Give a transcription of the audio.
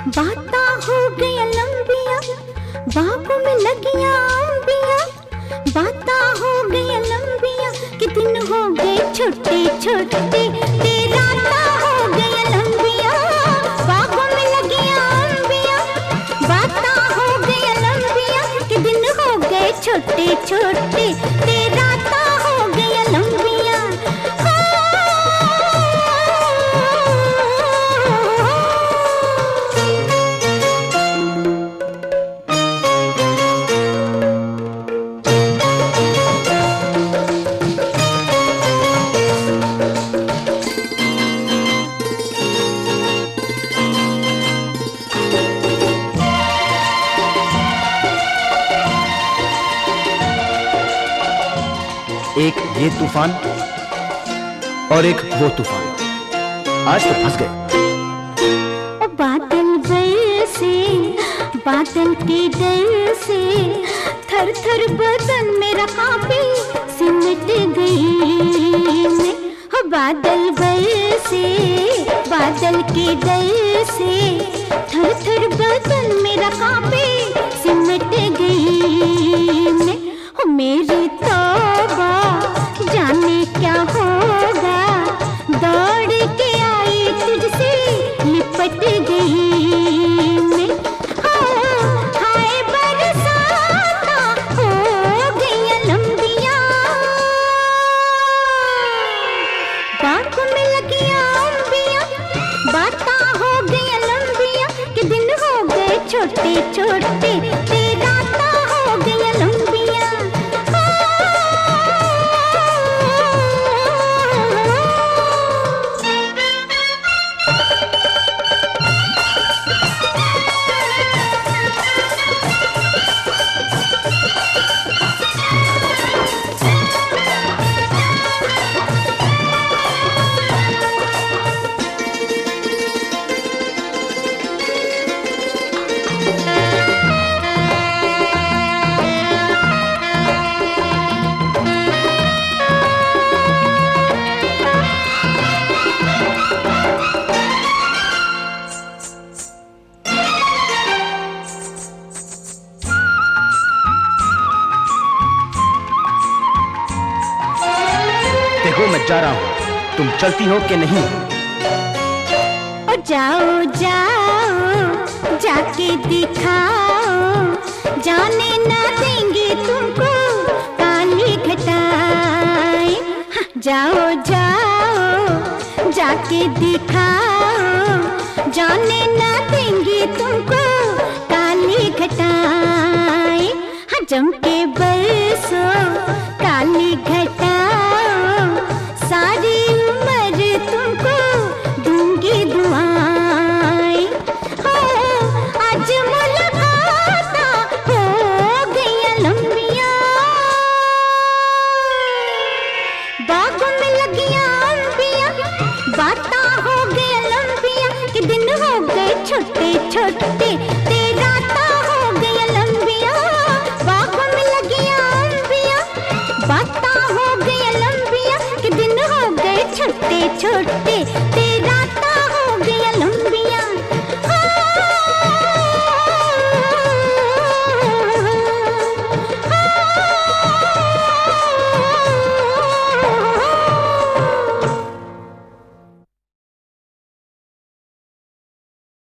बाता हो गया लंबिया, बागों में लगिया अंबिया। बाता हो गया लंबिया कि दिन हो गए छोटे छोटे। राता हो गया लंबिया, बागों में लगिया अंबिया। बाता हो गया लंबिया कि दिन हो गए छोटे छोटे। राता हो गया लंबिया। एक ये तूफान और एक वो तूफान, आज तो फंस गए। बादल बरसे, बादल के डर से थर थर बदन मेरा कांपे, सिमट गई मैं। बादल बरसे, बादल के डर से थर थर बदन मेरा कांपे, सिमट गई मैं। मेरी तौबा जाने क्या होगा, दौड़ के आई तुझसे लिपट गई मैं। हाय बरसाता हो गई लंबिया, बागों में लगिया अंबिया। बाता हो गई लंबिया कि दिन हो गए छोटे छोटे। राता हो गई लंबिया। देखो मैं जा रहा हूँ, तुम चलती हो कि नहीं? जाओ जाओ जाके दिखाओ, जाने ना देंगे तुमको काली घटाएं। जाओ जाओ जाके दिखाओ, जाने ना देंगे तुमको काली घटाएं। जम के बरसो काली घटाओ, सारी उम्र तुमको दूंगी दुआएं। आज मुलाकात हो गई लंबिया, बागों में लगिया अंबिया। बाता हो गई लंबिया कि दिन हो गए छोटे छोटे। राता हो गई लंबिया, बागों में लगिया अंबिया। बाता हो गई लंबिया कि दिन हो गए छोटे छोटे।